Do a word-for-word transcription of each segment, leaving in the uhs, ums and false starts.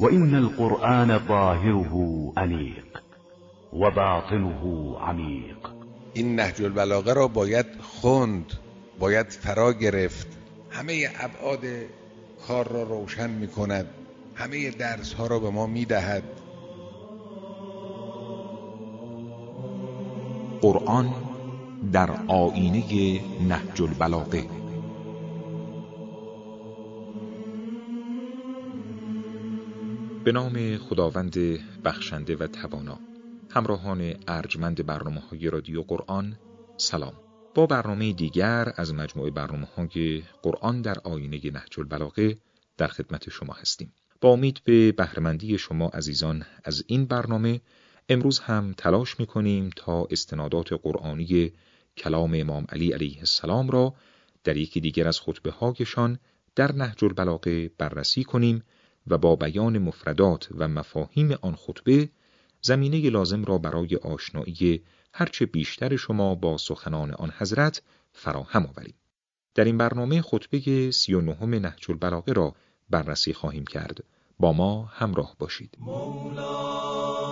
وإن القرآن ظاهره أنيق وباطنه عمیق. این نهج البلاغه را باید خوند، باید فرا گرفت. همه ابعاد کار را روشن می کند، همه درس ها را به ما می دهد. قرآن در آیینه نهج البلاغه. به نام خداوند بخشنده و توانا. همراهان ارجمند برنامه‌های رادیو قرآن، سلام. با برنامه دیگر از مجموعه برنامه‌های قرآن در آیینه نهج البلاغه در خدمت شما هستیم. با امید به بهره‌مندی شما عزیزان از این برنامه، امروز هم تلاش می‌کنیم تا استنادات قرآنی کلام امام علی علیه السلام را در یکی دیگر از خطبه‌هایشان در نهج البلاغه بررسی کنیم و با بیان مفردات و مفاهیم آن خطبه زمینه لازم را برای آشنایی هرچه بیشتر شما با سخنان آن حضرت فراهم آوریم. در این برنامه خطبه سی و نهم نهج البلاغه را بررسی خواهیم کرد. با ما همراه باشید. مولا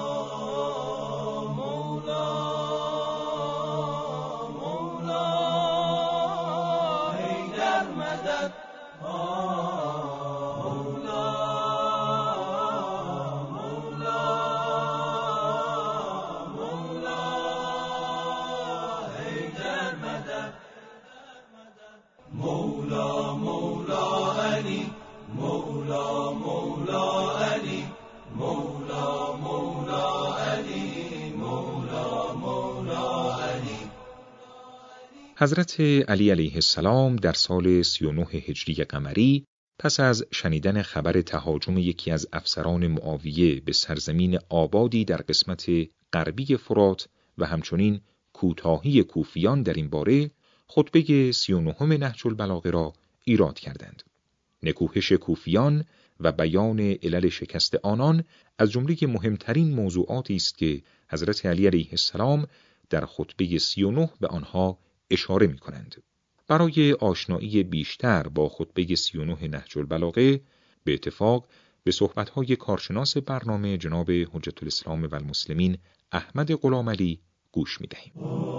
حضرت علی علیه السلام در سال سی و نه هجری قمری پس از شنیدن خبر تهاجم یکی از افسران معاویه به سرزمین آبادی در قسمت غربی فرات و همچنین کوتاهی کوفیان در این باره، خطبه سی و نهم نهج البلاغه را ایراد کردند. نکوهش کوفیان و بیان علل شکست آنان از جمله مهمترین موضوعاتی است که حضرت علی علیه السلام در خطبه سی و نه به آنها اشاره می کنند. برای آشنایی بیشتر با خطبه سی و نه نهج البلاغه به اتفاق به صحبت‌های کارشناس برنامه جناب حجت الاسلام و المسلمین احمد غلامعلی گوش می دهیم.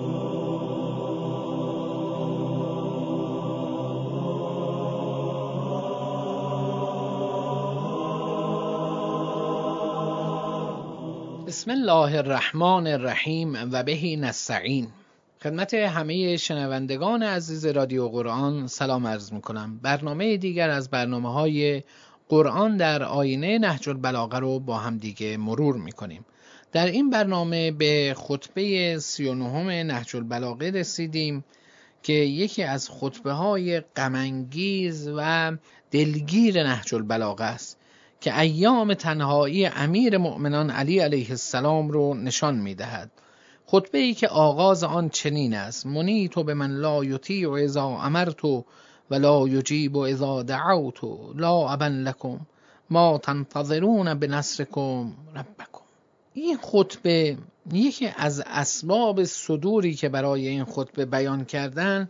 بسم الله الرحمن الرحیم و به نستعین. خدمت همه شنوندگان عزیز رادیو قرآن سلام عرض میکنم. برنامه دیگر از برنامه‌های قرآن در آیینه نهج البلاغه رو با هم دیگه مرور میکنیم. در این برنامه به خطبه سی و نهم نهج البلاغه رسیدیم که یکی از خطبه های غم انگیز و دلگیر نهج البلاغه است که ایام تنهایی امیر مؤمنان علی علیه السلام رو نشان میدهد. خطبه ای که آغاز آن چنین است: منیت به من لا یطیع اذا امرت و لا یجیب اذا دعوت لا ابا لکم ما تنتظرون بنصرکم ربکم. این خطبه یکی از اسباب صدوری که برای این خطبه بیان کردن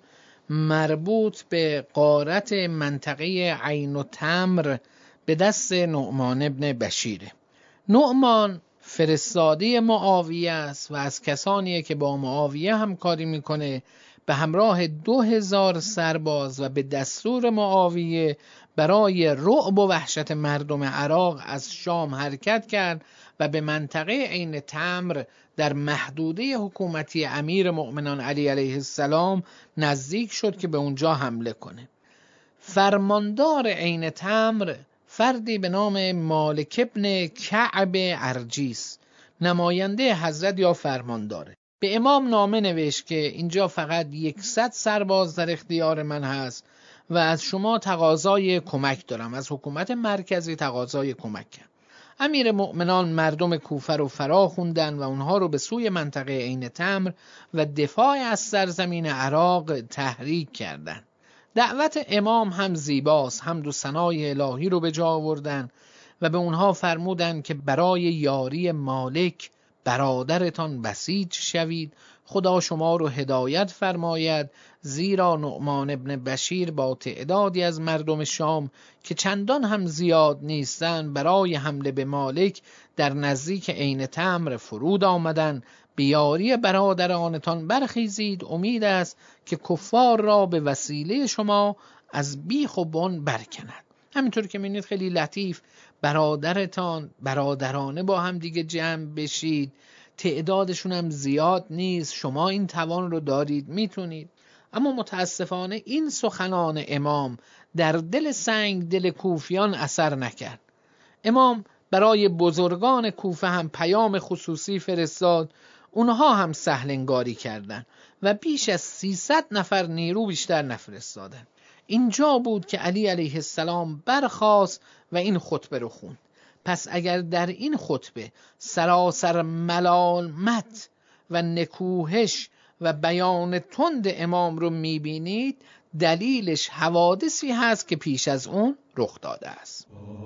مربوط به غارت منطقه عین و تمر به دست نعمان ابن بشیره. نعمان فرستاده معاویه است و از کسانیه که با معاویه همکاری میکنه. به همراه دو هزار سرباز و به دستور معاویه برای رعب و وحشت مردم عراق از شام حرکت کرد و به منطقه عین تمر در محدوده حکومتی امیر مؤمنان علی علیه السلام نزدیک شد که به اونجا حمله کنه. فرماندار عین تمر فردی به نام مالک ابن کعب ارجیس، نماینده حضرت یا فرمانداره، به امام نامه نوشت که اینجا فقط یکصد سرباز در اختیار من هست و از شما تقاضای کمک دارم. از حکومت مرکزی تقاضای کمک کرد. امیر مؤمنان مردم کوفه رو فرا خوندن و اونها رو به سوی منطقه عین تمر و دفاع از سرزمین عراق تحریک کردند. دعوت امام هم زیباست، حمد و ثنای الهی رو به جا آوردن و به اونها فرمودن که برای یاری مالک برادرتان بسیج شوید، خدا شما رو هدایت فرماید، زیرا نعمان ابن بشیر با تعدادی از مردم شام که چندان هم زیاد نیستند برای حمله به مالک در نزدیک عین تمر فرود آمدند. به یاری برادرانتان برخیزید، امید است که کفار را به وسیله شما از بیخ و بن برکند. همینطور که می‌بینید خیلی لطیف برادرتان برادرانه با هم دیگه جمع بشید، تعدادشون هم زیاد نیست، شما این توان رو دارید، میتونید. اما متاسفانه این سخنان امام در دل سنگ دل کوفیان اثر نکرد. امام برای بزرگان کوفه هم پیام خصوصی فرستاد، اونها هم سهل انگاری کردند و بیش از سیصد نفر نیرو بیشتر نفرستادند. اینجا بود که علی علیه السلام برخاست و این خطبه رو خوند. پس اگر در این خطبه سراسر ملامت و نکوهش و بیان تند امام رو میبینید، دلیلش حوادثی هست که پیش از اون رخ داده است.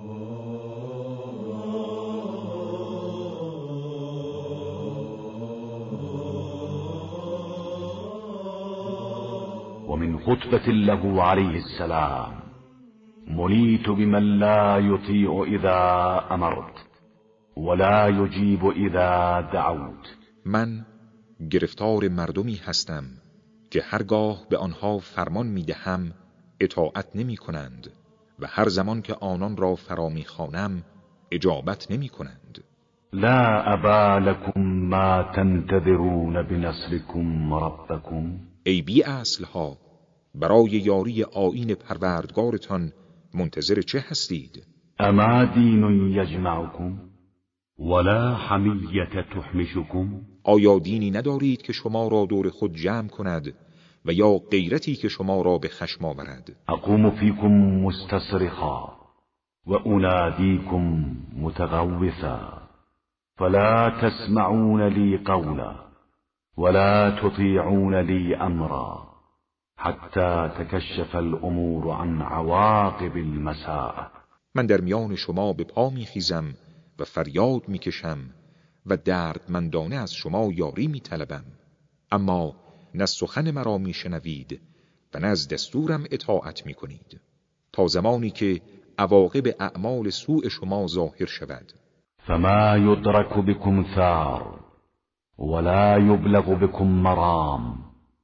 ومن خطبة له عليه السلام منيت بمن لا يطيع إذا أمرت ولا يجيب إذا دعوت. من گرفتار مردمی هستم که هرگاه به آنها فرمان میدهم اطاعت نمی کنند و هر زمان که آنان را فرا میخوانم اجابت نمی کنند. لا أبا لكم ما تنتظرون بنصركم ربكم. ای بی اصلها، برای یاری آیین پروردگارتان منتظر چه هستید؟ اما دین یجمعکم ولا حمیت تحمشکم. آیا دینی ندارید که شما را دور خود جمع کند و یا غیرتی که شما را به خشم آورد؟ اقوم فیکم مستصرخا و انادیکم متغوثا فلا تسمعون لی قولا ولا تطيعون لي امرا حتى تكشف الامور عن عواقب المساء. من در میان شما به پا میخیزم و فریاد میکشم و دردمندانه از شما یاری میطلبم، اما نه سخن مرا میشنوید و نه از دستورم اطاعت میکنید، تا زمانی که عواقب اعمال سوء شما ظاهر شود. فما يدرك بكم ثار ولا يبلغ بكم مرام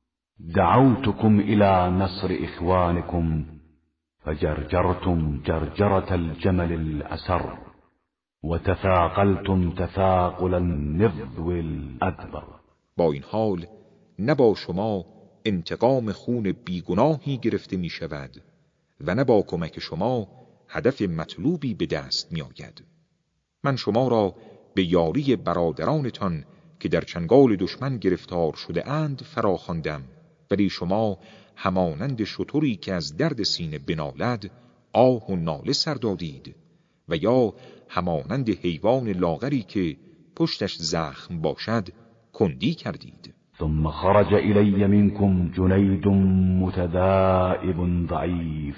دعوتكم إلى نصر إخوانكم فجرجرتم جرجرة الجمل الأسر وتثاقلتم تثاقل النذو الأدبر. با این حال نه با شما انتقام خون بیگناهی گرفته می شود و نه با کمک شما هدف مطلوبی به دست می آید. من شما را به یاری برادرانتان که در چنگال دشمن گرفتار شده اند فراخواندم، ولی شما همانند شتری که از درد سینه بنالد آه و ناله سر دادید و یا همانند حیوان لاغری که پشتش زخم باشد کندی کردید. ثم خرج الی منکم جنید متدائب ضعیف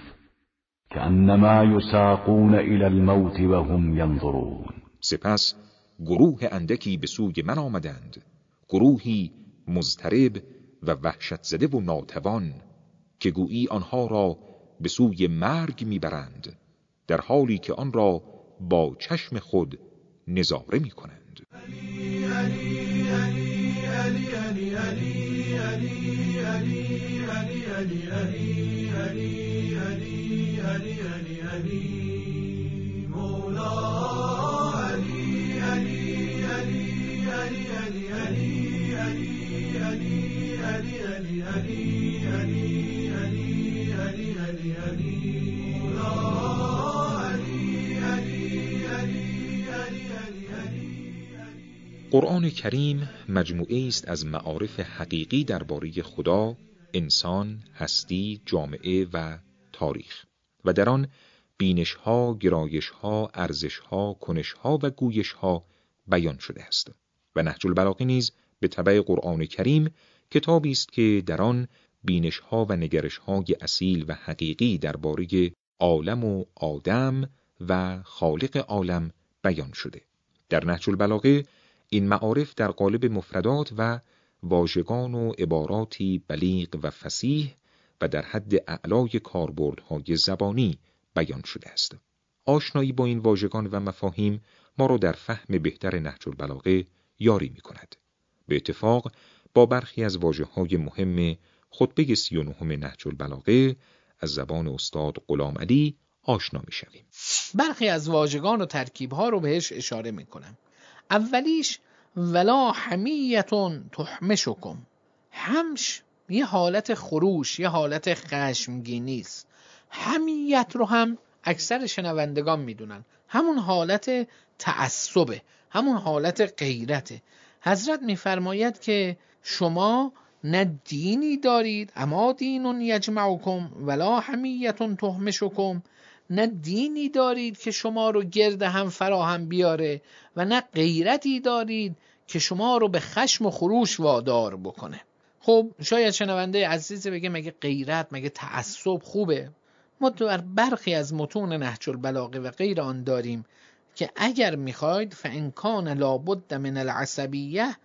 كأنما یساقون الی الموت وهم ینظرون. سپس گروه اندکی به سوی من آمدند، گروهی مضطرب و وحشت زده و ناتوان که گویی آنها را به سوی مرگ میبرند، در حالی که آن را با چشم خود نظاره میکنند. علی علی علی علی علی علی علی علی علی علی علی علی علی علی علی علی مولا قرآن کریم مجموعه است از معارف حقیقی درباره خدا، انسان، هستی، جامعه و تاریخ و در آن بینش‌ها، گرایش‌ها، ارزش‌ها، کنش‌ها و گویش‌ها بیان شده است. و نهج البلاغه نیز به تبع قرآن کریم کتابی است که در آن بینش‌ها و نگرش‌های اصیل و حقیقی درباره عالم و آدم و خالق عالم بیان شده. در نهج البلاغه این معارف در قالب مفردات و واژگان و عباراتی بلیغ و فصیح و در حد اعلای کاربردهای زبانی بیان شده است. آشنایی با این واژگان و مفاهیم ما را در فهم بهتر نهج البلاغه یاری می کند. به اتفاق با برخی از واژه‌های مهم خطبه سی و نهم نهج البلاغه از زبان استاد غلام علی آشنا می شویم. برخی از واژگان و ترکیب‌ها رو بهش اشاره می کنم. اولیش ولا حمیتون تحمشکم. حمش یه حالت خروش، یه حالت خشمگینی است. حمیت رو هم اکثر شنوندگان میدونن، همون حالت تعصبه، همون حالت غیرته. حضرت میفرماید که شما نه دینی دارید، اما دینون یجمعکم ولا حمیتون تحمشکم، نه دینی دارید که شما رو گرد هم فراهم بیاره و نه غیرتی دارید که شما رو به خشم و خروش وادار بکنه. خب شاید شنونده عزیز بگه مگه غیرت، مگه تعصب خوبه؟ ما در برخی از متون نهج البلاغه و غیر آن داریم که اگر میخواید فإن کان لابد من العصبیه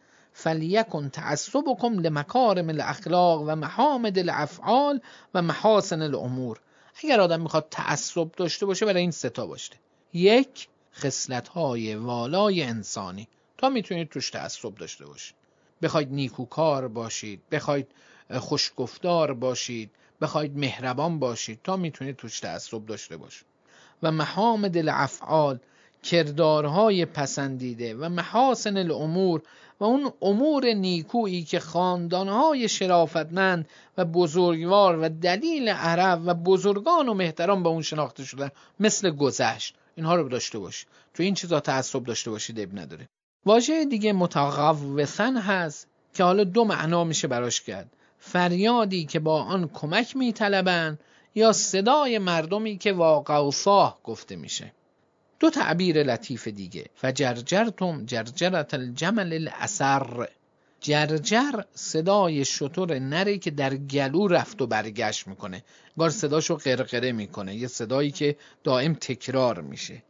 فلیکن تعصبکم لمکارم الاخلاق و محامد الافعال و محاسن الامور. اگر آدم میخواد تعصب داشته باشه برای این سه تا باشه. یک، خصلت‌های والای انسانی، تا میتونید توش تعصب داشته باشید. بخواید نیکوکار باشید، بخواید خوشگفتار باشید، بخواید مهربان باشید، تا میتونید توش تعصب داشته باشید. و محامد الافعال، کردارهای پسندیده، و محاسن الامور، و اون امور نیکویی که خاندانهای شرافتمند و بزرگوار و دلیل عرب و بزرگان و محترم به اون شناخته شدن، مثل گذشت، اینها رو داشته باشید. تو این چیزا تعصب داشته باشید اب نداره. واژه دیگه متغوثن هست که حالا دو معنا میشه براش کرد: فریادی که با آن کمک میطلبن، یا صدای مردمی که واقوصاه گفته میشه. دو تعبیر لطیف دیگه: فجرجرتم جرجرت الجمل الاسر. جرجر صدای شتر نری که در گلو رفت و برگشت میکنه، بار صداشو قرقره میکنه، یه صدایی که دائم تکرار میشه.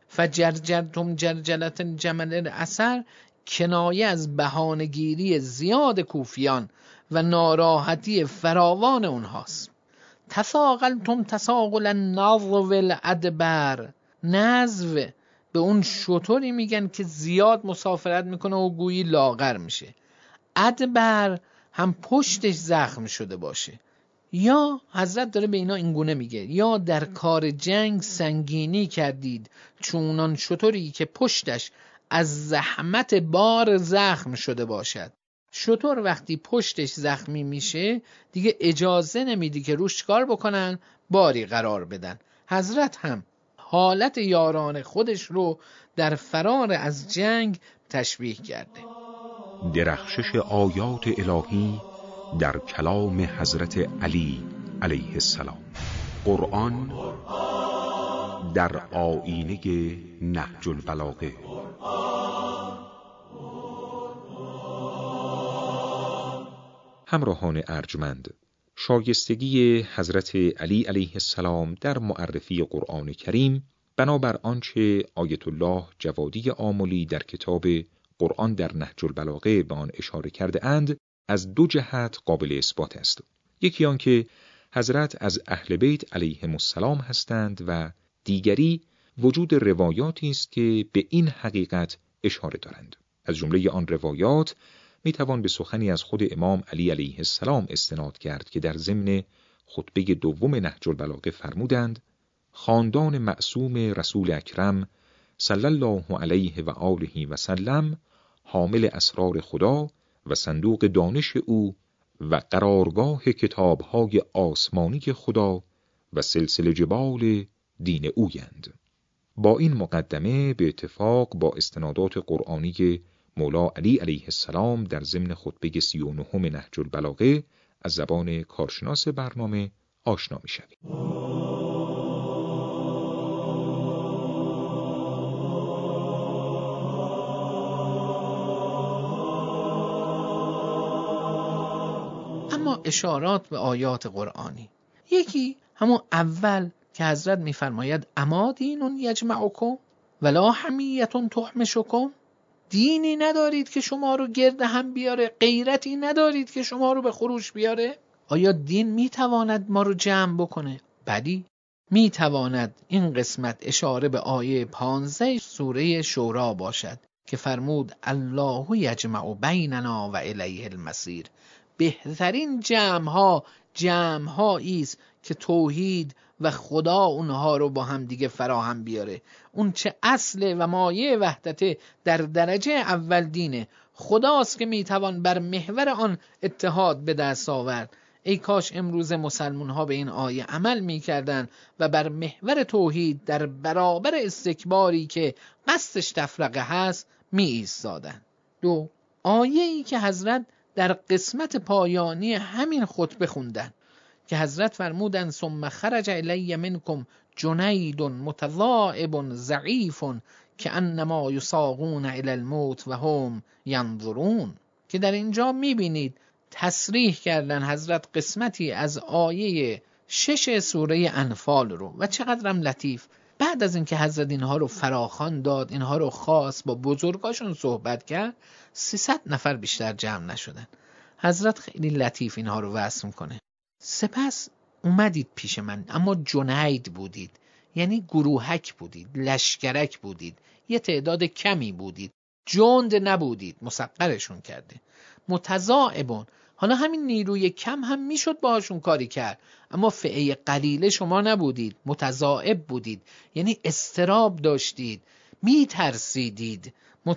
فجرجرتم جرجرت الجمل الاسر کنایه از بهانه‌گیری زیاد کوفیان و ناراحتی فراوان اونهاست. تساقلتم تساقل النظو الادبر. نظو به اون شطوری میگن که زیاد مسافرت میکنه و گویی لاغر میشه. ادبر هم پشتش زخم شده باشه. یا حضرت داره به اینا اینگونه میگه: یا در کار جنگ سنگینی کردید چونان شطوری که پشتش از زحمت بار زخم شده باشد. شطور وقتی پشتش زخمی میشه دیگه اجازه نمیدی که روش کار بکنن، باری قرار بدن. حضرت هم حالت یاران خودش رو در فرار از جنگ تشبیه کرده. درخشش آیات الهی در کلام حضرت علی علیه السلام. قرآن در آیینه نهج البلاغه. همراهان ارجمند، شایستگی حضرت علی علیه السلام در معرفی قرآن کریم بنابر آنچه آیت الله جوادی آملی در کتاب قرآن در نهج البلاغه به آن اشاره کرده اند از دو جهت قابل اثبات است. یکی آن که حضرت از اهل بیت علیهم السلام هستند و دیگری وجود روایاتی است که به این حقیقت اشاره دارند. از جمله آن روایات می توان به سخنی از خود امام علی علیه السلام استناد کرد که در ضمن خطبه دوم نهج البلاغه فرمودند: خاندان معصوم رسول اکرم صلی الله علیه و آله و سلم حامل اسرار خدا و صندوق دانش او و قرارگاه کتابهای آسمانی خدا و سلسله جبال دین اویند. با این مقدمه به اتفاق با استنادات قرآنی مولا علی علیه السلام در ضمن خطبه سی و نهم نهج البلاغه از زبان کارشناس برنامه آشنا می شویم. اما اشارات به آیات قرآنی، یکی همون اول که حضرت میفرماید اما دینون یجمعکم ولا حمیتون تحمشکم. دینی ندارید که شما رو گرد هم بیاره؟ غیرتی ندارید که شما رو به خروش بیاره؟ آیا دین میتواند ما رو جمع بکنه؟ بلی میتواند. این قسمت اشاره به آیه پانزده سوره شورا باشد که فرمود الله یجمع بیننا و الیه المصیر. بهترین جمع ها جمع هایی است که توحید و خدا اونها رو با هم دیگه فراهم بیاره. اون چه اصل و مایه وحدت در درجه اول دینه، خداست که میتوان بر محور آن اتحاد به دست آورد. ای کاش امروز مسلمان ها به این آیه عمل میکردن و بر محور توحید در برابر استکباری که قصدش تفرقه هست می ایستادن. دو، آیه ای که حضرت در قسمت پایانی همین خطبه خوندن که حضرت فرمودن ثم خرج الی منکم جنید متضاعب ضعیف کانما یساقون الی الموت و هم ینظرون، که در اینجا میبینید تصریح کردن حضرت قسمتی از آیه شش سوره انفال رو و چقدرم لطیف. بعد از اینکه حضرت اینها رو فراخوان داد، اینها رو خاص با بزرگاشون صحبت کرد، سیصد نفر بیشتر جمع نشدن. حضرت خیلی لطیف اینها رو وصف میکنه. سپس اومدید پیش من، اما جنید بودید، یعنی گروهک بودید، لشکرک بودید، یه تعداد کمی بودید، جند نبودید، مسقرشون کرده. متضاعبون، حالا همین نیروی کم هم میشد باهاشون کاری کرد، اما فئه قلیله شما نبودید، متضاعب بودید، یعنی استراب داشتید، میترسیدید.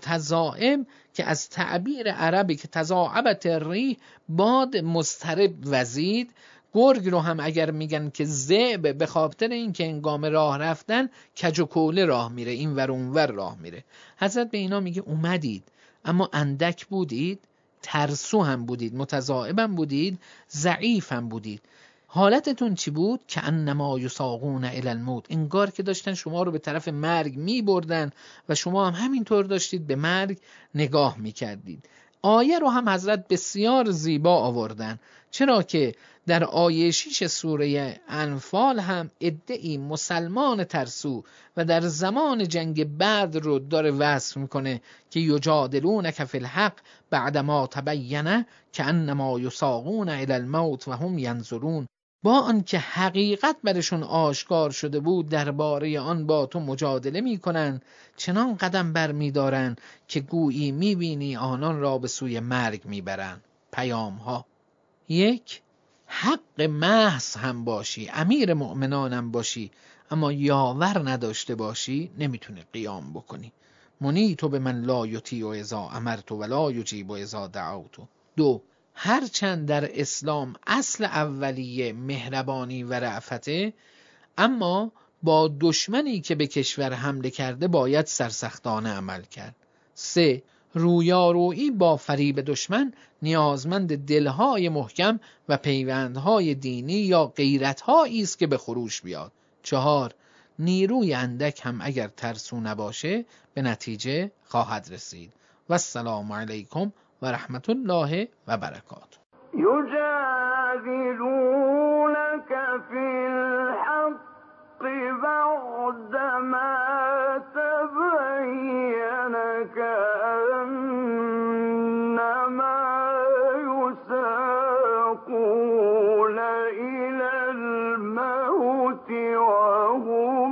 متضاعب که از تعبیر عربی که تضاعبت الریح، باد مضطرب وزید. گرگ رو هم اگر میگن که ذئب، به خاطر این که انگام راه رفتن کج و کوله راه میره، این ور اون ور راه میره. حضرت به اینا میگه اومدید اما اندک بودید، ترسو هم بودید، متضاعب هم بودید، ضعیف هم بودید. حالتتون چی بود؟ که انما یساقون الی الموت، انگار که داشتن شما رو به طرف مرگ می بردن و شما هم همینطور داشتید به مرگ نگاه می کردید. آیه رو هم حضرت بسیار زیبا آوردن، چرا که در آیه شش سوره انفال هم عده‌ای مسلمان ترسو و در زمان جنگ بدر رو داره وصف میکنه که یجادلونک فی الحق بعدما تبین کانما یساقون الی الموت و هم ینظرون. با آنکه حقیقت برشون آشکار شده بود درباره آن با تو مجادله میکنن، چنان قدم بر میدارن که گویی میبینی آنان را به سوی مرگ میبرن. پیام ها: یک، حق محض هم باشی، امیر مؤمنانم باشی، اما یاور نداشته باشی، نمیتونی قیام بکنی. منی تو به من لا یطیع اذا امرت ولا یجیب اذا دعوت. دو، هرچند در اسلام اصل اولیه مهربانی و رأفته، اما با دشمنی که به کشور حمله کرده باید سرسختانه عمل کرد. سه، رویارویی با فریب دشمن نیازمند دلهای محکم و پیوندهای دینی یا غیرتهایی است که به خروش بیاد. چهار، نیروی اندک هم اگر ترسو نباشه به نتیجه خواهد رسید. و السلام علیکم و رحمت الله و برکاته. یجادلونک فی الحق بعدما تبین کأنما یساقون الی الموت و هم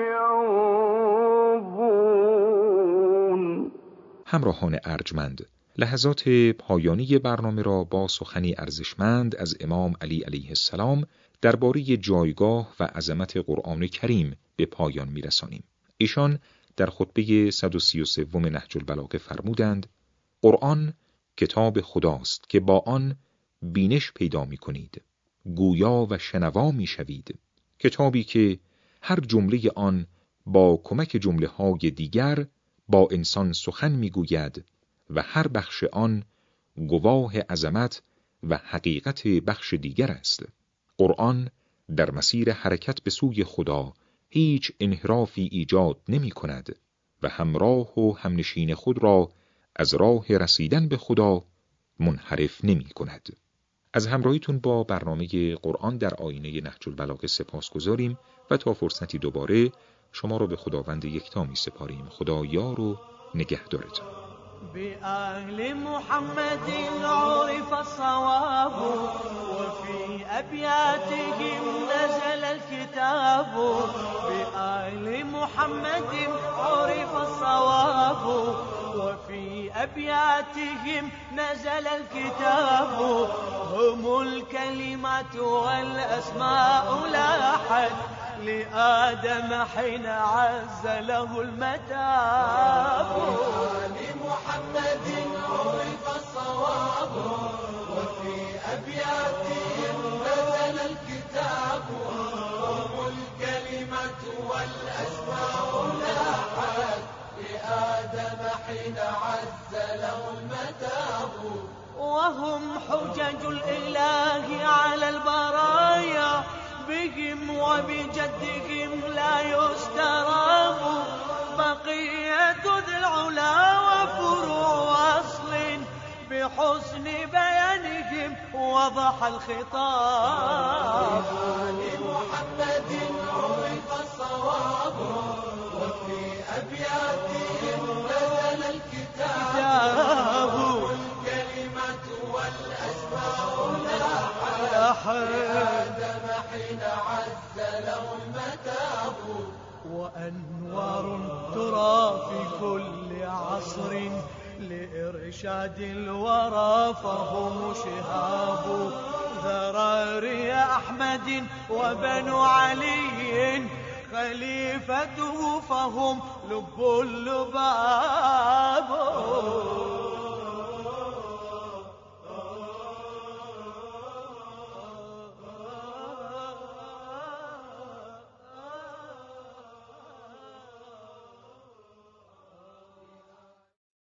ینظرون. همراهان ارجمند، لحظات پایانی برنامه را با سخنی ارزشمند از امام علی علیه السلام درباره جایگاه و عظمت قرآن کریم به پایان می‌رسانیم. ایشان در خطبه صد و سی و سه نهج البلاغه فرمودند: قرآن کتاب خداست که با آن بینش پیدا می‌کنید، گویا و شنوا می‌شوید. کتابی که هر جمله آن با کمک جمله‌های دیگر با انسان سخن می‌گوید و هر بخش آن گواه عظمت و حقیقت بخش دیگر است. قرآن در مسیر حرکت به سوی خدا هیچ انحرافی ایجاد نمی کند و همراه و همنشین خود را از راه رسیدن به خدا منحرف نمی کند. از همراهیتون با برنامه قرآن در آینه نهج البلاغه سپاس گذاریم و تا فرصتی دوباره شما را به خداوند یکتا می سپاریم. خدا یار و نگهدارتان. بآل محمد عرف الصواب وفي أبياتهم نزل الكتاب. بآل محمد عرف الصواب وفي أبياتهم نزل الكتاب. هم الكلمات والأسماء لاحت لآدم حين عز له المتاب. لمحمد عرف الصواب وفي أبياتهم نزل الكتاب. هم الكلمة والأسماء لاحت لآدم حين عز له المتاب. وهم حجج الإله على البرايا بهم وبجدهم لا يستراب. بقية ذي العلا وفروع أصل بحسن بيانهم وضح الخطاب. لمحمد عرف الصواب وفي أبياتهم نزل الكتاب. الكلمة والأسماء لاحت لآدم حين عز له المتاب. وأنوار ترى في كل عصر لإرشاد الورى فهم شهاب. ذراري أحمد وبنو علي خليفته فهم لب اللباب.